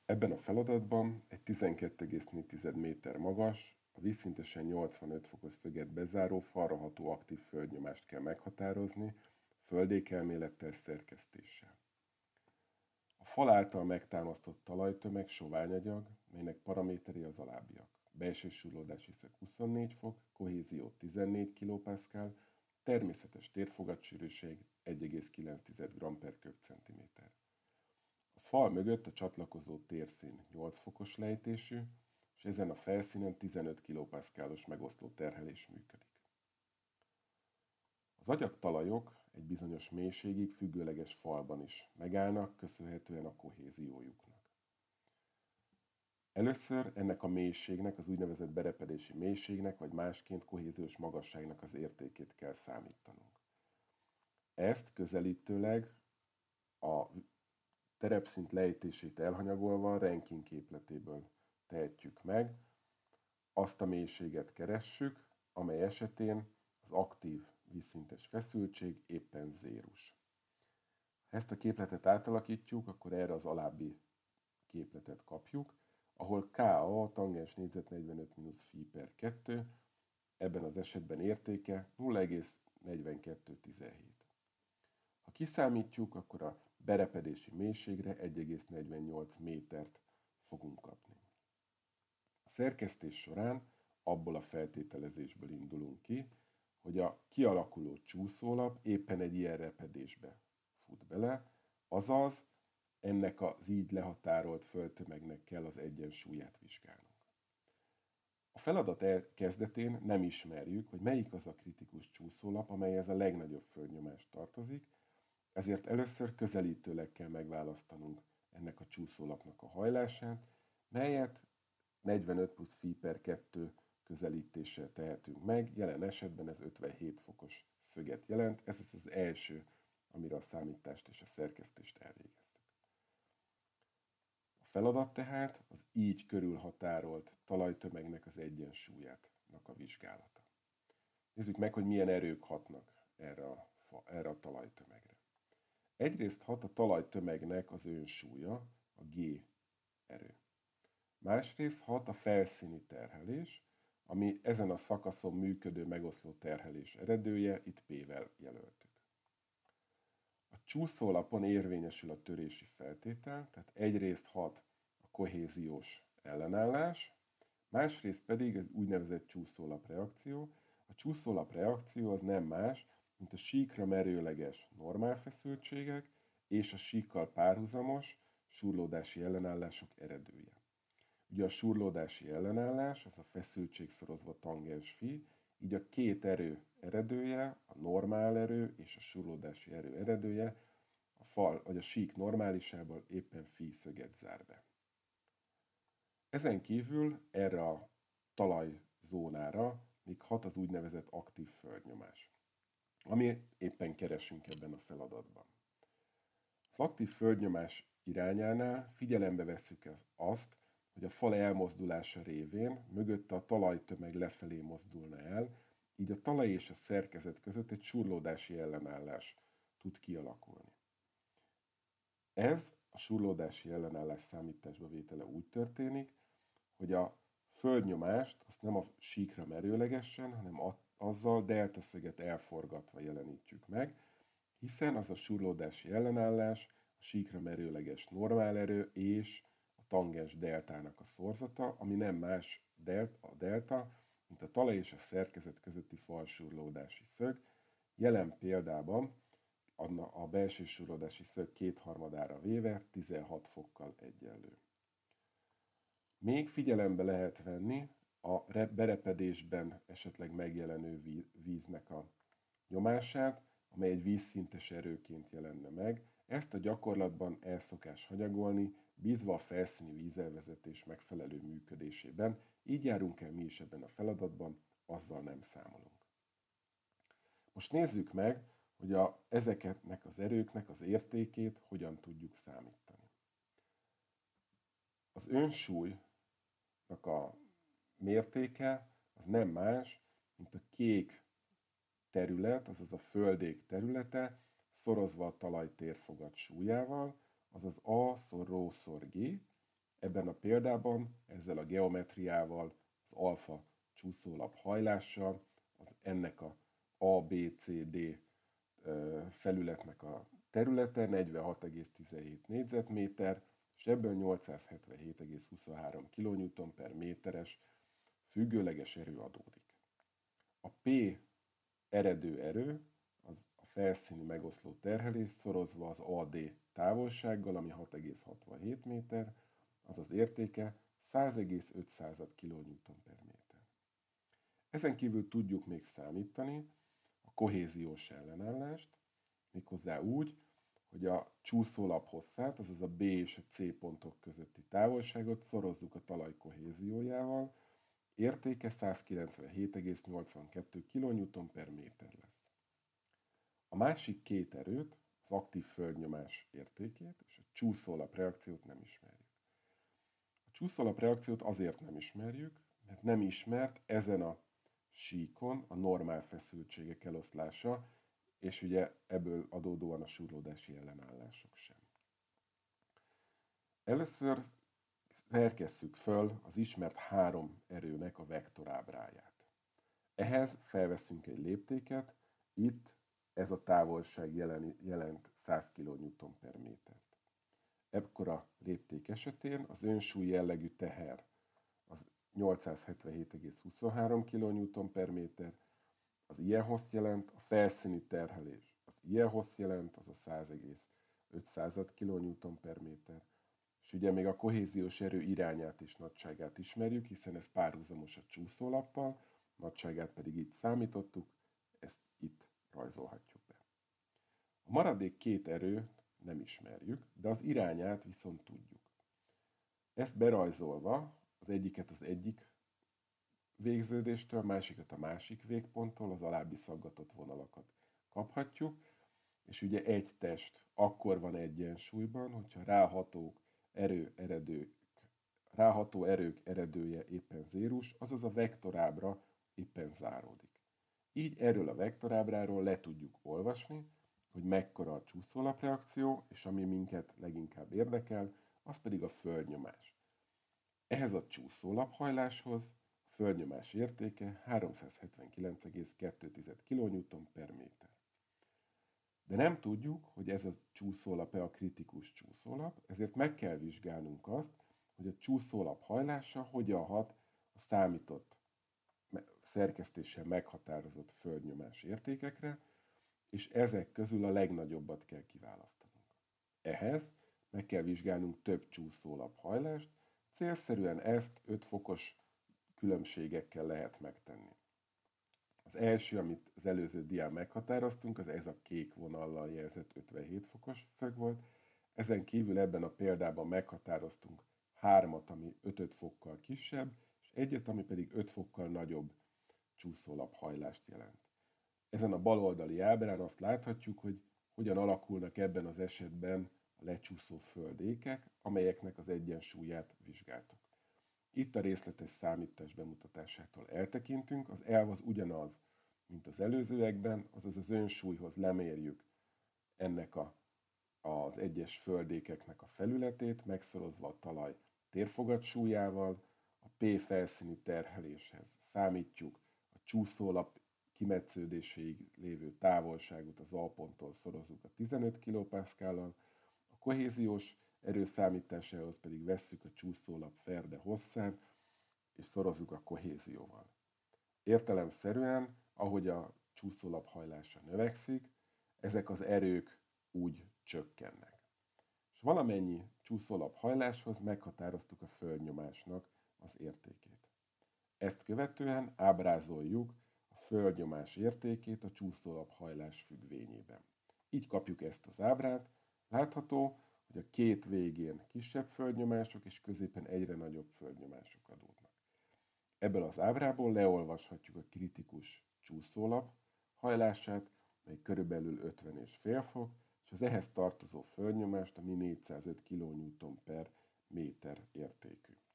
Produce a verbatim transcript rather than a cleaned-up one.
Ebben a feladatban egy tizenkét egész négy méter magas, a vízszintesen nyolcvanöt fokos szöget bezáró falraható aktív földnyomást kell meghatározni földékelmélettel szerkesztéssel. A fal által megtámasztott talajtömeg soványanyag, melynek paraméterei az alábbiak. Belső súrlódási szög huszonnégy fok, kohézió tizennégy kilopaszkál, természetes térfogatsűrűség egy egész kilenc g per köbcentiméter. A fal mögött a csatlakozó térszín nyolc fokos lejtésű, és ezen a felszínen tizenöt kilopaszkálos megoszló terhelés működik. Az agyagtalajok egy bizonyos mélységig függőleges falban is megállnak, köszönhetően a kohéziójuknak. Először ennek a mélységnek, az úgynevezett berepedési mélységnek, vagy másként kohéziós magasságnak az értékét kell számítanunk. Ezt közelítőleg a terepszint lejtését elhanyagolva Rankine képletéből tehetjük meg. Azt a mélységet keressük, amely esetén az aktív vízszintes feszültség éppen zérus. Ha ezt a képletet átalakítjuk, akkor erre az alábbi képletet kapjuk, ahol Ka a tangens négyzet negyvenöt mínusz fi per kettő, ebben az esetben értéke nulla egész negyvenkettő tizenhét. Ha kiszámítjuk, akkor a berepedési mélységre egy egész negyvennyolc métert fogunk kapni. A szerkesztés során abból a feltételezésből indulunk ki, hogy a kialakuló csúszólap éppen egy ilyen repedésbe fut bele, azaz ennek az így lehatárolt földtömegnek kell az egyensúlyát vizsgálnunk. A feladat kezdetén nem ismerjük, hogy melyik az a kritikus csúszólap, amelyhez a legnagyobb földnyomást tartozik, ezért először közelítőleg kell megválasztanunk ennek a csúszólapnak a hajlását, melyet negyvenöt plusz fi per kettő közelítéssel tehetünk meg, jelen esetben ez ötvenhét fokos szöget jelent, ez az az első, amire a számítást és a szerkesztést elvégeztük. A feladat tehát az így körülhatárolt talajtömegnek az egyensúlyának a vizsgálata. Nézzük meg, hogy milyen erők hatnak erre a, erre a talajtömegre. Egyrészt hat a talajtömegnek az önsúlya, a G erő. Másrészt hat a felszíni terhelés, ami ezen a szakaszon működő megoszló terhelés eredője, itt P-vel jelöltük. A csúszólapon érvényesül a törési feltétel, tehát egyrészt hat a kohéziós ellenállás, másrészt pedig az úgynevezett csúszólapreakció. A csúszólapreakció az nem más, mint a síkra merőleges normál feszültségek és a síkkal párhuzamos súrlódási ellenállások eredője. Ugye a súrlódási ellenállás, az a feszültség szorozva tangens fi, így a két erő eredője, a normál erő és a súrlódási erő eredője a fal vagy a sík normálisából éppen fi szöget zár be. Ezen kívül erre a talajzónára még hat az úgynevezett aktív földnyomás, ami éppen keresünk ebben a feladatban. Az aktív földnyomás irányánál figyelembe vesszük azt, hogy a fal elmozdulása révén mögötte a talajtömeg lefelé mozdulna el, így a talaj és a szerkezet között egy súrlódási ellenállás tud kialakulni. Ez a súrlódási ellenállás számításba vétele úgy történik, hogy a földnyomást azt nem a síkra merőlegesen, hanem azzal delta szöget elforgatva jelenítjük meg, hiszen az a súrlódási ellenállás a síkra merőleges normálerő és a tangens deltának a szorzata, ami nem más a delta, mint a talaj és a szerkezet közötti falsúrlódási szög. Jelen példában a belső súrlódási szög kétharmadára véve tizenhat fokkal egyenlő. Még figyelembe lehet venni a berepedésben esetleg megjelenő víznek a nyomását, amely egy vízszintes erőként jelenne meg. Ezt a gyakorlatban el szokás hanyagolni, bízva a felszíni vízelvezetés megfelelő működésében, így járunk el mi is ebben a feladatban, azzal nem számolunk. Most nézzük meg, hogy a, ezeknek az erőknek az értékét hogyan tudjuk számítani. Az önsúlynak a mértéke az nem más, mint a kék terület, azaz a földék területe, szorozva a talaj térfogat súlyával, azaz A szor rho szor G. Ebben a példában ezzel a geometriával, az alfa csúszólap hajlással, az ennek a A, B, C, D felületnek a területe negyvenhat egész tizenhét négyzetméter, és ebből nyolcszázhetvenhét egész huszonhárom kilonewton per méteres függőleges erő adódik. A P eredő erő, az a felszíni megoszló terhelés szorozva az á dé távolsággal, ami hat egész hatvanhét méter, az az értéke száz egész öt kilonewton per méter. Ezen kívül tudjuk még számítani a kohéziós ellenállást, méghozzá úgy, hogy a csúszólap hosszát, azaz a B és a C pontok közötti távolságot szorozzuk a talaj kohéziójával, értéke száz kilencvenhét egész nyolcvankettő kilonewton per méter lesz. A másik két erőt, az aktív földnyomás értékét és a csúszólap reakciót nem ismerjük. A csúszólap reakciót azért nem ismerjük, mert nem ismert ezen a síkon a normál feszültségek eloszlása, és ugye ebből adódóan a súrlódási ellenállások sem. Először szerkesszük föl az ismert három erőnek a vektorábráját. Ehhez felveszünk egy léptéket, itt ez a távolság jelent száz kilonewton per métert. Ekkor a lépték esetén az önsúly jellegű teher az nyolcszázhetvenhét egész huszonhárom kilonewton per méter, az ilyen hossz jelent, a felszíni terhelés az ilyen hossz jelent, az a száz egész öt kilonewton per méter, és ugye még a kohéziós erő irányát és nagyságát ismerjük, hiszen ez párhuzamos a csúszólappal, nagyságát pedig itt számítottuk, ezt itt rajzolhatjuk be. A maradék két erőt nem ismerjük, de az irányát viszont tudjuk. Ezt berajzolva, az egyiket az egyik végződéstől, a másikat a másik végponttól, az alábbi szaggatott vonalakat kaphatjuk, és ugye egy test akkor van egyensúlyban, hogyha ráhatók erő eredők, ráható erők eredője éppen zérus, azaz a vektorábra éppen záródik. Így erről a vektorábráról le tudjuk olvasni, hogy mekkora a csúszólapreakció, és ami minket leginkább érdekel, az pedig a földnyomás. Ehhez a csúszólaphajláshoz a földnyomás értéke háromszázhetvenkilenc egész kettő kilonewton per méter. De nem tudjuk, hogy ez a csúszólap-e a kritikus csúszólap, ezért meg kell vizsgálnunk azt, hogy a csúszólap hajlása hogyan hat a számított szerkesztéssel meghatározott földnyomás értékekre, és ezek közül a legnagyobbat kell kiválasztanunk. Ehhez meg kell vizsgálnunk több csúszólap hajlást, célszerűen ezt öt fokos különbségekkel lehet megtenni. Az első, amit az előző dián meghatároztunk, az ez a kék vonallal jelzett ötvenhét fokos szög volt. Ezen kívül ebben a példában meghatároztunk hármat, ami öt fokkal kisebb, és egyet, ami pedig öt fokkal nagyobb csúszólaphajlást jelent. Ezen a baloldali ábrán azt láthatjuk, hogy hogyan alakulnak ebben az esetben a lecsúszó földékek, amelyeknek az egyensúlyát vizsgáltuk. Itt a részletes számítás bemutatásától eltekintünk, az elv az ugyanaz, mint az előzőekben, azaz az önsúlyhoz lemérjük ennek a, az egyes földékeknek a felületét, megszorozva a talaj térfogatsúlyával, a P felszíni terheléshez számítjuk a csúszólap kimetsződéséig lévő távolságot az A ponttól szorozzuk a tizenöt kilopaszkállal, a kohéziós erő számításához pedig vesszük a csúszólap ferde hosszát, és szorozzuk a kohézióval. Értelemszerűen, ahogy a csúszólap hajlása növekszik, ezek az erők úgy csökkennek. És valamennyi csúszólap hajláshoz meghatároztuk a földnyomásnak az értékét. Ezt követően ábrázoljuk a földnyomás értékét a csúszólap hajlás függvényében. Így kapjuk ezt az ábrát. Látható, hogy a két végén kisebb földnyomások és középen egyre nagyobb földnyomások adódnak. Ebből az ábrából leolvashatjuk a kritikus csúszólap hajlását, mely körülbelül ötven egész öt fok, és az ehhez tartozó földnyomást, ami négyszázöt kilonewton per méter értékű.